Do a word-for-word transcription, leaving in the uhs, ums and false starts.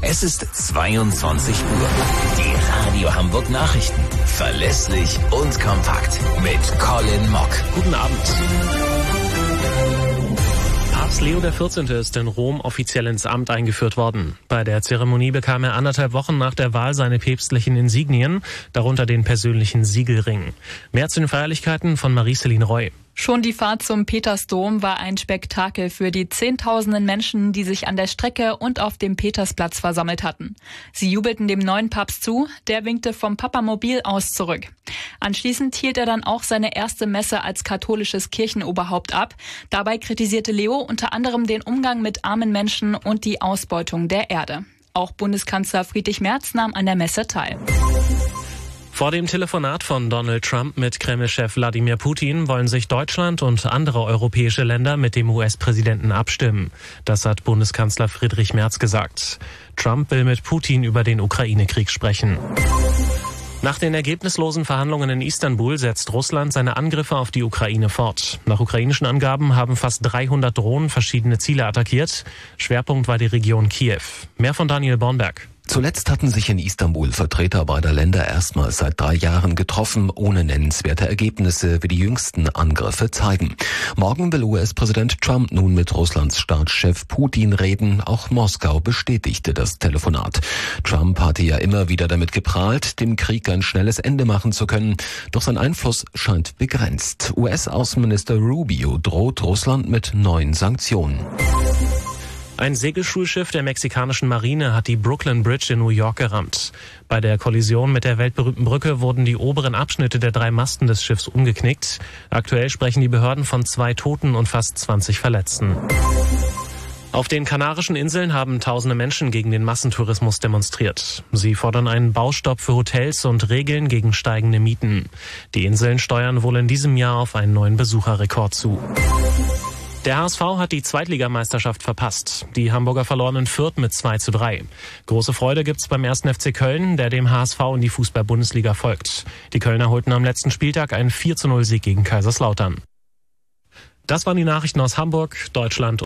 Es ist zweiundzwanzig Uhr. Die Radio Hamburg Nachrichten. Verlässlich und kompakt. Mit Colin Mock. Guten Abend. Papst Leo der vierzehnte ist in Rom offiziell ins Amt eingeführt worden. Bei der Zeremonie bekam er anderthalb Wochen nach der Wahl seine päpstlichen Insignien, darunter den persönlichen Siegelring. Mehr zu den Feierlichkeiten von Marie-Céline Roy. Schon die Fahrt zum Petersdom war ein Spektakel für die Zehntausenden Menschen, die sich an der Strecke und auf dem Petersplatz versammelt hatten. Sie jubelten dem neuen Papst zu, der winkte vom Papamobil aus zurück. Anschließend hielt er dann auch seine erste Messe als katholisches Kirchenoberhaupt ab. Dabei kritisierte Leo unter anderem den Umgang mit armen Menschen und die Ausbeutung der Erde. Auch Bundeskanzler Friedrich Merz nahm an der Messe teil. Vor dem Telefonat von Donald Trump mit Kreml-Chef Wladimir Putin wollen sich Deutschland und andere europäische Länder mit dem U S-Präsidenten abstimmen. Das hat Bundeskanzler Friedrich Merz gesagt. Trump will mit Putin über den Ukraine-Krieg sprechen. Nach den ergebnislosen Verhandlungen in Istanbul setzt Russland seine Angriffe auf die Ukraine fort. Nach ukrainischen Angaben haben fast dreihundert Drohnen verschiedene Ziele attackiert. Schwerpunkt war die Region Kiew. Mehr von Daniel Bornberg. Zuletzt hatten sich in Istanbul Vertreter beider Länder erstmals seit drei Jahren getroffen, ohne nennenswerte Ergebnisse, wie die jüngsten Angriffe zeigen. Morgen will U S-Präsident Trump nun mit Russlands Staatschef Putin reden. Auch Moskau bestätigte das Telefonat. Trump hatte ja immer wieder damit geprahlt, dem Krieg ein schnelles Ende machen zu können. Doch sein Einfluss scheint begrenzt. U S-Außenminister Rubio droht Russland mit neuen Sanktionen. Ein Segelschulschiff der mexikanischen Marine hat die Brooklyn Bridge in New York gerammt. Bei der Kollision mit der weltberühmten Brücke wurden die oberen Abschnitte der drei Masten des Schiffs umgeknickt. Aktuell sprechen die Behörden von zwei Toten und fast zwanzig Verletzten. Auf den Kanarischen Inseln haben tausende Menschen gegen den Massentourismus demonstriert. Sie fordern einen Baustopp für Hotels und Regeln gegen steigende Mieten. Die Inseln steuern wohl in diesem Jahr auf einen neuen Besucherrekord zu. Der H S V hat die Zweitligameisterschaft verpasst. Die Hamburger verloren in Fürth mit zwei zu drei. Große Freude gibt's beim ersten F C Köln, der dem H S V in die Fußball-Bundesliga folgt. Die Kölner holten am letzten Spieltag einen vier zu null Sieg gegen Kaiserslautern. Das waren die Nachrichten aus Hamburg, Deutschland